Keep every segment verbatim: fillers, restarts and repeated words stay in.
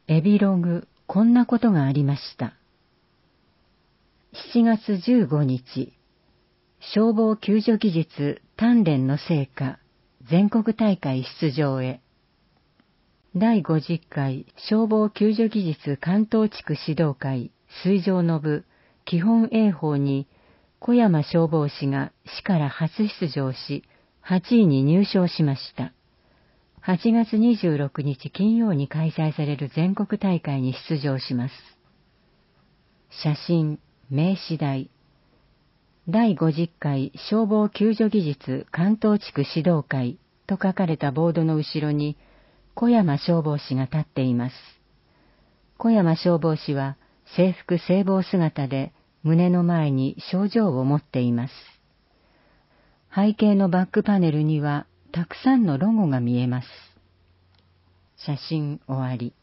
エビログ、こんなことがありました。しちがつじゅうごにち、消防救助技術鍛錬の成果、全国大会出場へ。だいごじゅっかい消防救助技術関東地区指導会水上の部基本泳法に小山消防士が市から初出場し、はちいに入賞しました。はちがつにじゅうろくにち金曜に開催される全国大会に出場します。写真、名刺台。だいごじゅっかい消防救助技術関東地区指導会と書かれたボードの後ろに小山消防士が立っています。小山消防士は制服制帽姿で胸の前に賞状を持っています。背景のバックパネルにはたくさんのロゴが見えます。写真終わり。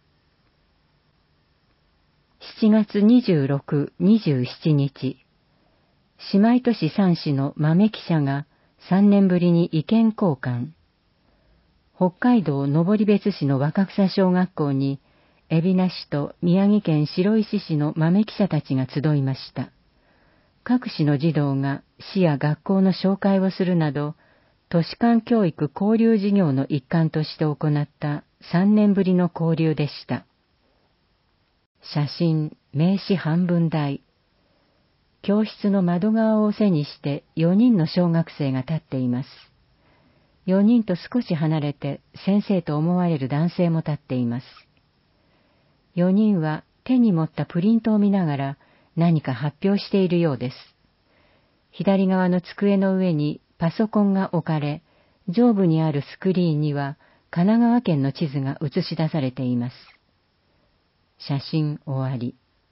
しちがつにじゅうろく、にじゅうしちにち、姉妹都市さん市の豆記者がさんねんぶりに意見交換。北海道登別市の若草小学校に、海老名市と宮城県白石市の豆記者たちが集いました。各市の児童が市や学校の紹介をするなど、都市間教育交流事業の一環として行ったさんねんぶりの交流でした。写真、名刺半分台。教室の窓側を背にしてよにんの小学生が立っています。よにんと少し離れて先生と思われる男性も立っています。よにんは手に持ったプリントを見ながら何か発表しているようです。左側の机の上にパソコンが置かれ、上部にあるスクリーンには神奈川県の地図が映し出されています。写真終わり。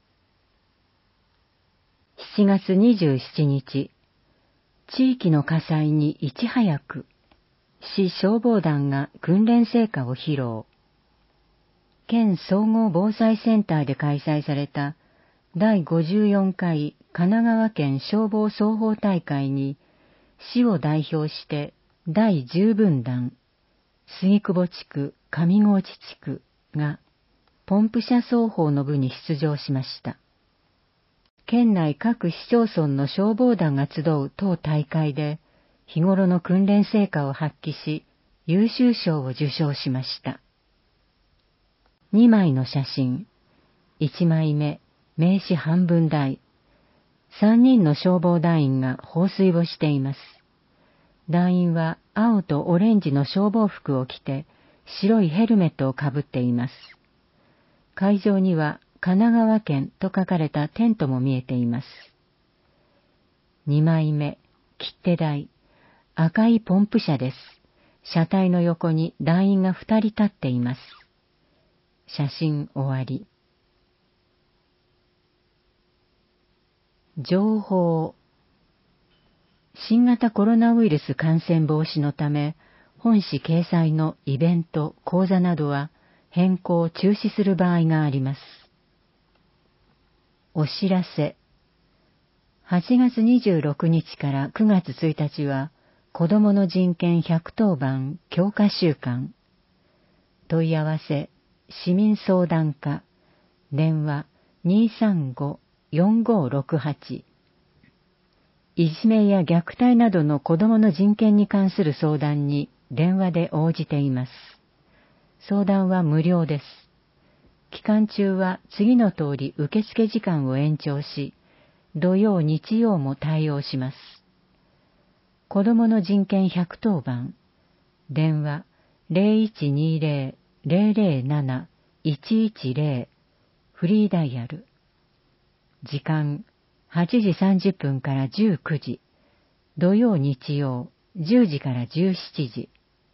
しちがつにじゅうしちにち、地域の火災にいち早く、市消防団が訓練成果を披露。県総合防災センターで開催されただいごじゅうよんかい神奈川県消防双方大会に、市を代表してだいじゅうぶんだん、杉久保地区、上河内地区がポンプ車双方の部に出場しました。県内各市町村の消防団が集う当大会で、日頃の訓練成果を発揮し、優秀賞を受賞しました。にまいの写真。いちまいめ、名刺半分台。さんにんの消防団員が放水をしています。団員は青とオレンジの消防服を着て、白いヘルメットをかぶっています。会場には神奈川県と書かれたテントも見えています。にまいめ、切手台。赤いポンプ車です。車体の横に団員がふたり立っています。写真終わり。情報。新型コロナウイルス感染防止のため、本誌掲載のイベント、講座などは変更・中止する場合があります。お知らせ。はちがつにじゅうろくにちからくがつついたちは、子どもの人権ひゃくとおばん強化週間。問い合わせ、市民相談課、電話 にーさんご よんごろくはち。いじめや虐待などの子どもの人権に関する相談に電話で応じています。相談は無料です。期間中は次の通り受付時間を延長し、土曜日曜も対応します。子どもの人権ひゃくとおばん、電話 ゼロいちにゼロ ゼロゼロなな いちいちゼロ、フリーダイヤル。時間はちじさんじゅっぷんからじゅうくじ、土曜日曜じゅうじからじゅうしちじ。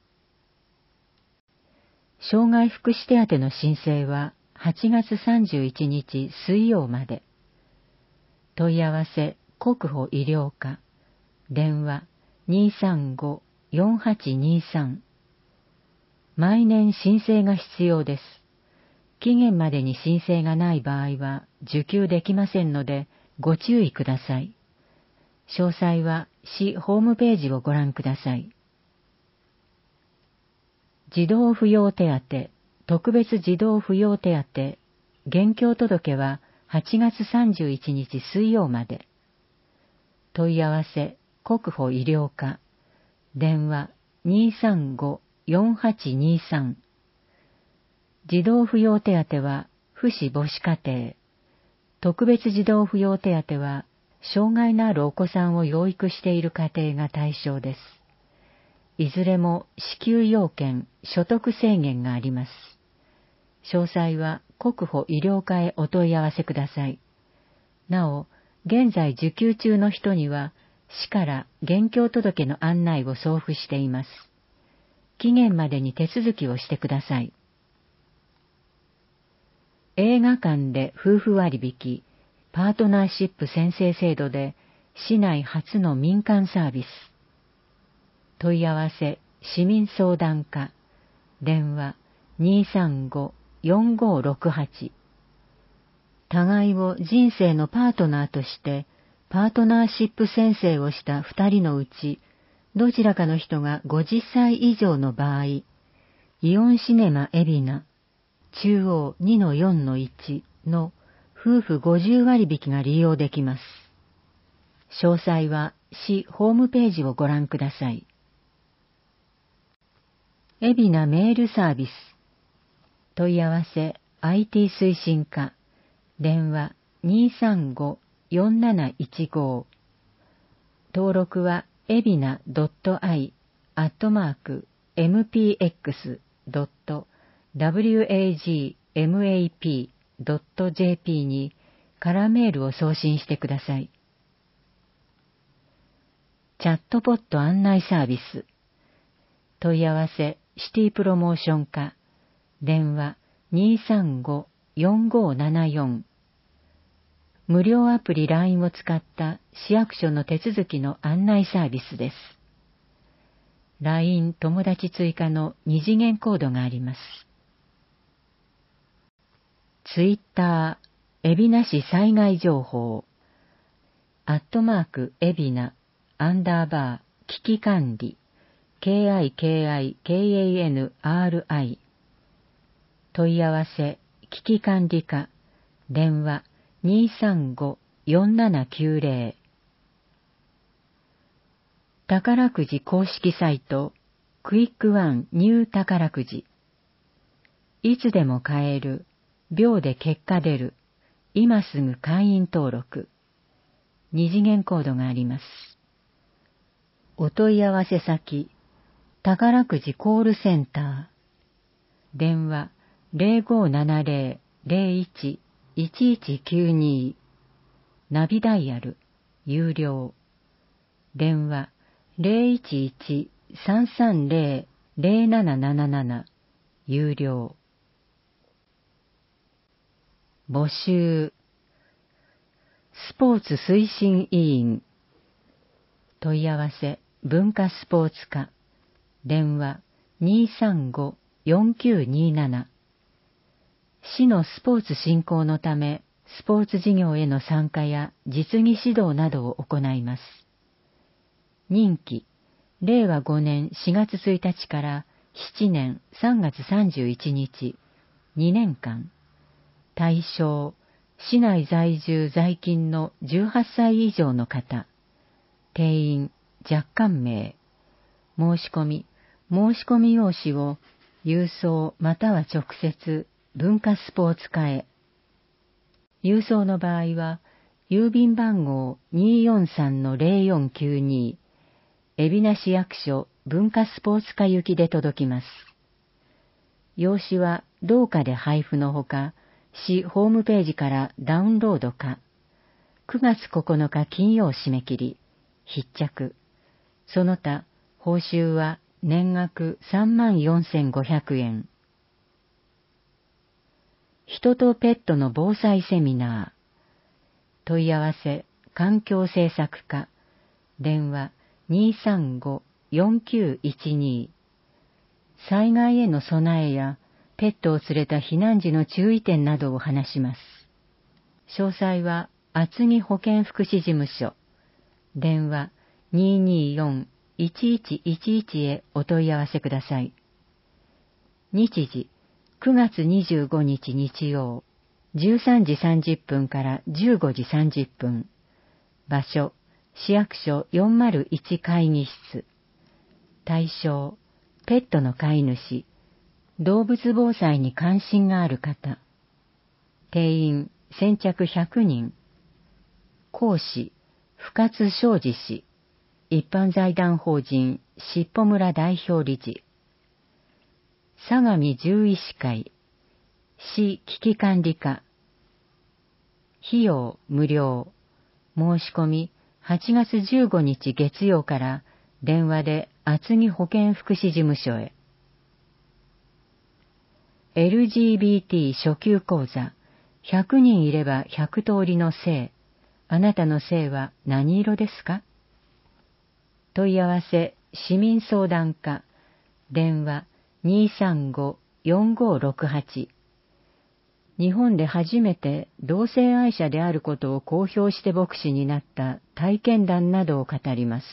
障害福祉手当の申請ははちがつさんじゅういちにち水曜まで。問い合わせ国保医療課、電話 にーさんご よんはちにーさん。毎年申請が必要です。期限までに申請がない場合は受給できませんのでご注意ください。詳細は市ホームページをご覧ください。児童扶養手当、 特別児童扶養手当、現況届ははちがつさんじゅういちにち水曜まで。問い合わせ、国保医療課、電話 にーさんごーよんはちにーさん。児童扶養手当は父子母子家庭、特別児童扶養手当は障害のあるお子さんを養育している家庭が対象です。いずれも支給要件、所得制限があります。詳細は国保医療課へお問い合わせください。なお、現在受給中の人には、市から現況届の案内を送付しています。期限までに手続きをしてください。映画館で夫婦割引、パートナーシップ宣誓制度で、市内初の民間サービス。問い合わせ、市民相談課、電話 にーさんごーよんごーろくはち。互いを人生のパートナーとして、パートナーシップ宣誓をした二人のうち、どちらかの人がごじゅっさい以上の場合、イオンシネマ海老名、中央 にのよんのいち の夫婦ごじゅう割引が利用できます。詳細は市ホームページをご覧ください。海老名メールサービス。問い合わせ アイティー 推進課、電話 にーさんごーよんなないちご。登録は海老名 .i アットマーク エムピーエックス ドット ワグマップ ドット ジェーピー にカラーメールを送信してください。チャットポット案内サービス。問い合わせシティプロモーション課、電話 にーさんごーよんごーななよん。無料アプリ ライン を使った市役所の手続きの案内サービスです。ライン 友達追加の二次元コードがあります。ツイッター、海老名市災害情報、アットマーク海老名、アンダーバー、危機管理、ケーアイケーアイケーエーエヌアールアイ。問い合わせ、危機管理課、電話 にーさんごーよんななきゅうぜろ。宝くじ公式サイト、クイックワンニュー宝くじ。いつでも買える、秒で結果出る、今すぐ会員登録。二次元コードがあります。お問い合わせ先、宝くじコールセンター。電話 ゼロごーななゼロ ゼロいち いちいちきゅうに。ナビダイヤル、有料。電話 ゼロいちいち さんさんゼロ ゼロなななななな。有料。募集。スポーツ推進委員。問い合わせ、文化スポーツ課。電話 にーさんごーよんきゅうにーなな。市のスポーツ振興のため、スポーツ事業への参加や実技指導などを行います。任期、れいわごねんしがつついたちからしちねんさんがつさんじゅういちにち、にねんかん。対象、市内在住在勤のじゅうはっさい以上の方。定員、若干名。申し込み、申し込み用紙を郵送または直接文化スポーツ課へ。郵送の場合は、郵便番号 にーよんさんのゼロよんきゅうに、海老名市役所文化スポーツ課行きで届きます。用紙は同課で配布のほか、市ホームページからダウンロードか、くがつここのか金曜締め切り、必着。その他、報酬は年額さんまんよんせんごひゃくえん。人とペットの防災セミナー。問い合わせ、環境政策課。電話 にーさんごーよんきゅういちに。災害への備えや、ペットを連れた避難時の注意点などを話します。詳細は、厚木保健福祉事務所。電話 にーにーよんいちいちいちいち へお問い合わせください。日時、 くがつにじゅうごにち日曜、じゅうさんじさんじゅっぷんからじゅうごじさんじゅっぷん。場所、市役所よんまるいち会議室。対象、ペットの飼い主、動物防災に関心がある方。定員、先着ひゃくにん。講師、深津昌司氏。一般財団法人、しっぽ村代表理事。相模獣医師会、市危機管理課。費用無料。申し込み、はちがつじゅうごにち月曜から電話で厚木保健福祉事務所へ。エルジービーティー 初級講座、ひゃくにんいればひゃく通りの性。あなたの性は何色ですか？問い合わせ、市民相談課、電話 にーさんご よんごろくはち。日本で初めて同性愛者であることを公表して牧師になった体験談などを語ります。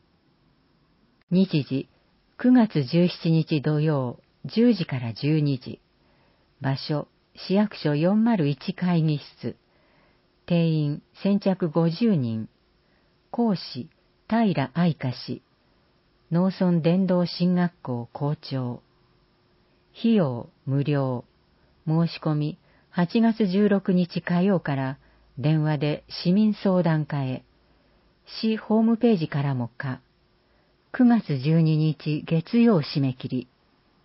日時、くがつじゅうしちにち土曜、じゅうじからじゅうにじ。場所、市役所よんまるいち会議室。定員、先着ごじゅうにん。講師、平愛香氏。農村伝道進学校校長。費用、無料。申し込み、はちがつじゅうろくにち火曜から電話で市民相談課へ。市ホームページからもか。くがつじゅうににち月曜締め切り。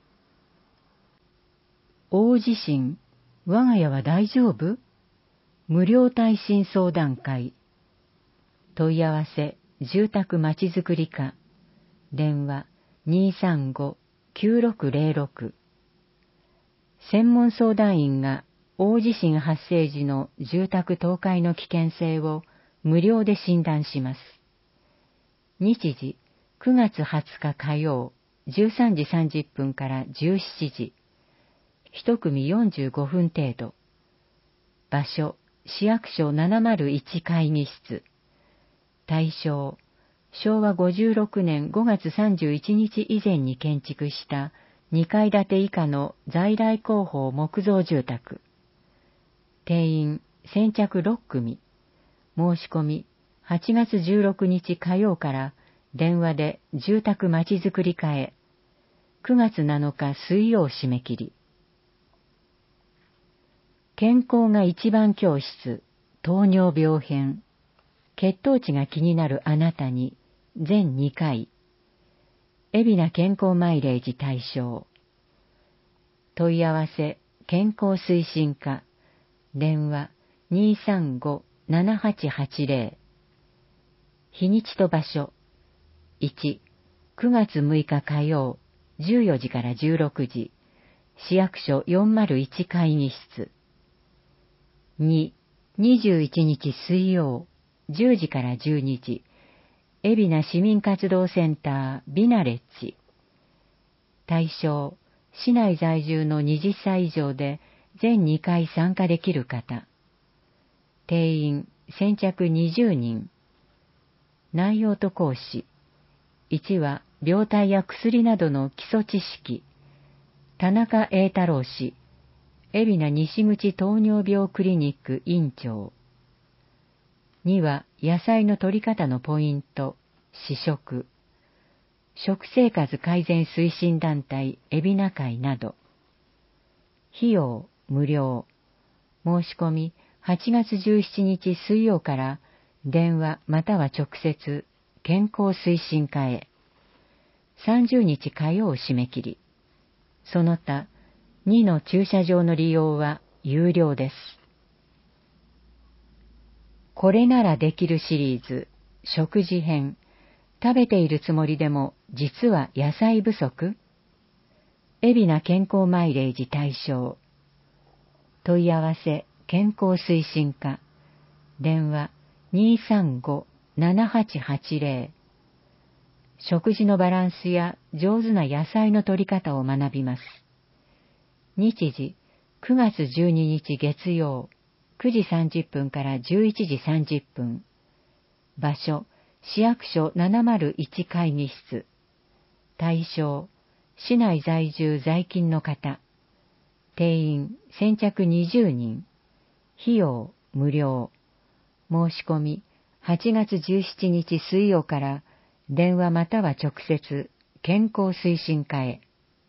大地震、我が家は大丈夫？無料耐震相談会。問い合わせ、住宅まちづくり課。電話 にーさんご きゅうろくぜろろく。専門相談員が大地震発生時の住宅倒壊の危険性を無料で診断します。日時、くがつはつか火曜、じゅうさんじさんじゅっぷんからじゅうしちじ。一組よんじゅうごふん程度。場所、市役所ななまるいち会議室。対象、しょうわごじゅうろくねんごがつさんじゅういちにち以前に建築したにかい建て以下の在来工法木造住宅。定員、先着ろっくみ。申し込み、はちがつじゅうろくにち火曜から電話で住宅まちづくり課へ。くがつなのか水曜締め切り。健康が一番教室、糖尿病編。血糖値が気になるあなたに、全にかい。海老名健康マイレージ対象。問い合わせ、健康推進課。電話 にーさんご ななはちはちぜろ。日にちと場所。いち、くがつむいか火曜、じゅうよじからじゅうろくじ。市役所よんまるいち会議室。に、にじゅういちにち水曜、じゅうじからじゅうにじ。海老名市民活動センタービナレッジ。対象、市内在住のはたち以上で全にかい参加できる方。定員、先着にじゅうにん。内容と講師。いちは、病態や薬などの基礎知識。田中栄太郎氏。海老名西口糖尿病クリニック院長。には、野菜の摂り方のポイント、試食。食生活改善推進団体海老名会など。費用、無料。申し込み、はちがつじゅうしちにち水曜から電話または直接、健康推進課へ。さんじゅうにち火曜締め切り。その他、にの駐車場の利用は有料です。これならできるシリーズ、食事編。食べているつもりでも実は野菜不足？海老名健康マイレージ対象。問い合わせ、健康推進課。電話 にーさんご ななはちはちぜろ。食事のバランスや上手な野菜の摂り方を学びます。日時、くがつじゅうににち月曜、くじさんじゅっぷんからじゅういちじさんじゅっぷん。場所、市役所ななまるいち会議室。対象、市内在住在勤の方。 定員先着にじゅうにん。費用無料。申し込みはちがつじゅうしちにち水曜から電話または直接健康推進課へ。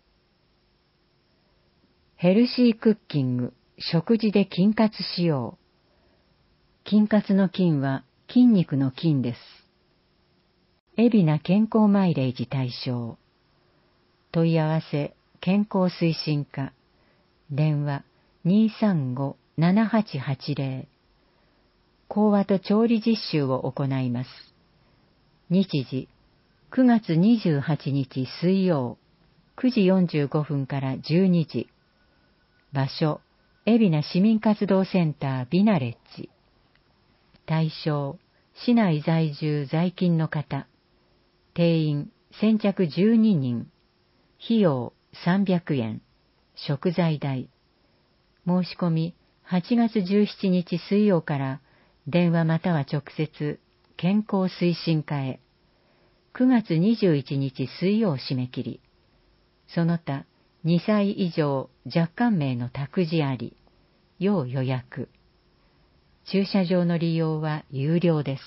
ヘルシークッキング、食事で筋活しよう。筋活の筋は筋肉の筋です。海老名健康マイレージ対象。問い合わせ健康推進課。電話 にーさんご ななはちはちぜろ。講話と調理実習を行います。日時くがつにじゅうはちにち水曜くじよんじゅうごふんからじゅうにじ。場所海老名市民活動センタービナレッジ。対象市内在住在勤の方。定員先着じゅうににん。費用さんびゃくえん。食材代。申し込みはちがつじゅうしちにち水曜から電話または直接健康推進課へ。くがつにじゅういちにち水曜締め切り。その他にさい以上若干名の託児あり。要予約。駐車場の利用は有料です。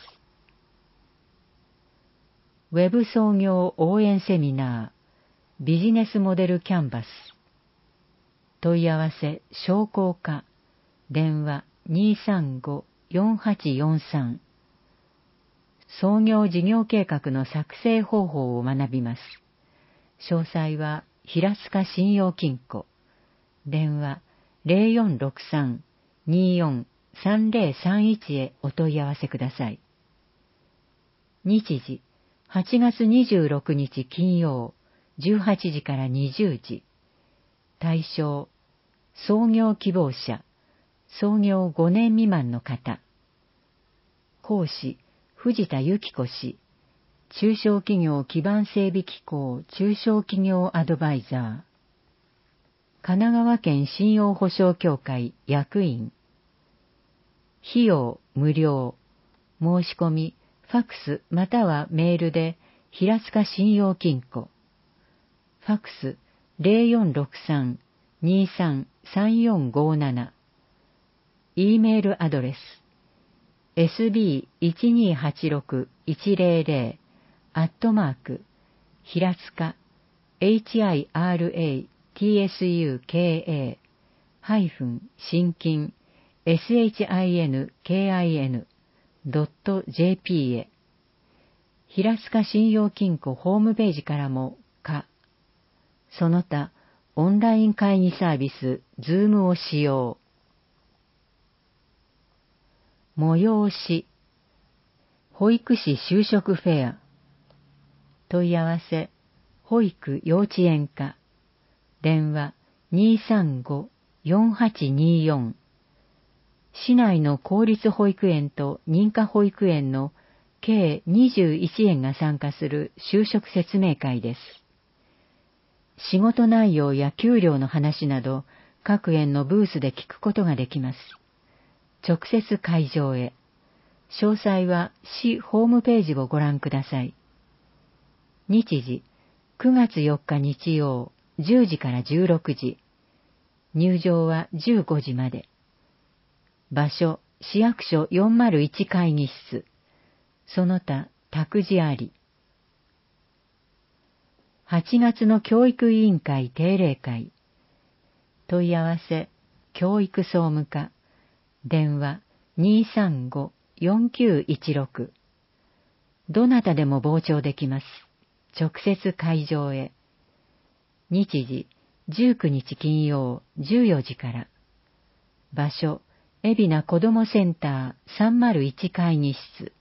ウェブ創業応援セミナー、ビジネスモデルキャンバス。問い合わせ商工課。電話 にーさんご よんはちよんさん。創業事業計画の作成方法を学びます。詳細は平塚信用金庫。電話 ゼロよんろくさん にーよん さんぜろさんいち へお問い合わせください。日時はちがつにじゅうろくにち金曜じゅうはちじからにじゅうじ。対象創業希望者、創業ごねん未満の方。講師藤田由紀子氏。中小企業基盤整備機構中小企業アドバイザー。神奈川県信用保証協会役員。費用無料。申し込みファックスまたはメールで平塚信用金庫。ファックス ゼロよんろくさん にーさん さんよんごなな。E メールアドレス エスビーいちにーはちろくいちぜろぜろ アットマーク平塚 HIRATSUKA ハイフン新金 SHINKIN ドット ジェーピー へ。平塚信用金庫ホームページからもか。その他オンライン会議サービス Zoom を使用。催し保育士就職フェア。問い合わせ保育幼稚園課。電話 にーさんご よんはちにーよん。市内の公立保育園と認可保育園の計にじゅういちえんが参加する就職説明会です。仕事内容や給料の話など各園のブースで聞くことができます。直接会場へ。詳細は市ホームページをご覧ください。日時くがつよっか日曜じゅうじからじゅうろくじ。入場はじゅうごじまで。場所市役所よんまるいち会議室。その他託児あり。はちがつの教育委員会定例会。問い合わせ教育総務課。電話 にーさんご よんきゅういちろく。どなたでも傍聴できます。直接会場へ。日時じゅうくにち金曜じゅうよじから。場所海老名子どもセンターさんまるいち会議室。